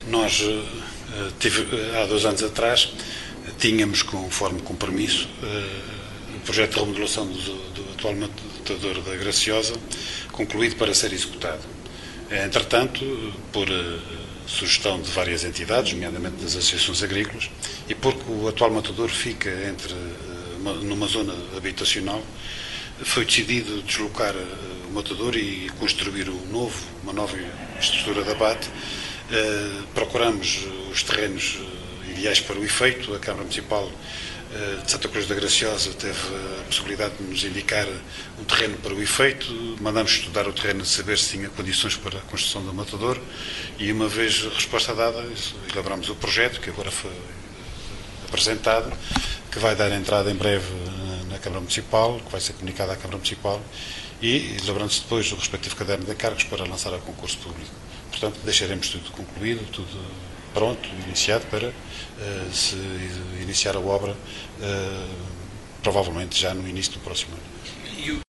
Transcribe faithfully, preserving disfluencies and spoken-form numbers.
Nós, tive, há dois anos atrás, tínhamos, conforme compromisso, o projeto de remodelação do, do atual matador da Graciosa concluído para ser executado. Entretanto, por sugestão de várias entidades, nomeadamente das associações agrícolas, e porque o atual matador fica entre, numa zona habitacional, foi decidido deslocar o matador e construir um novo, uma nova estrutura de abate. Procuramos os terrenos ideais para o efeito. A Câmara Municipal de Santa Cruz da Graciosa teve a possibilidade de nos indicar um terreno para o efeito. Mandamos estudar o terreno, saber se tinha condições para a construção do matador, e uma vez a resposta dada, elaboramos o projeto, que agora foi apresentado, que vai dar entrada em breve na Câmara Municipal, que vai ser comunicado à Câmara Municipal, e elaborando-se depois o respectivo caderno de encargos para lançar a concurso público. Portanto, deixaremos tudo concluído, tudo pronto, iniciado para uh, se iniciar a obra, uh, provavelmente já no início do próximo ano.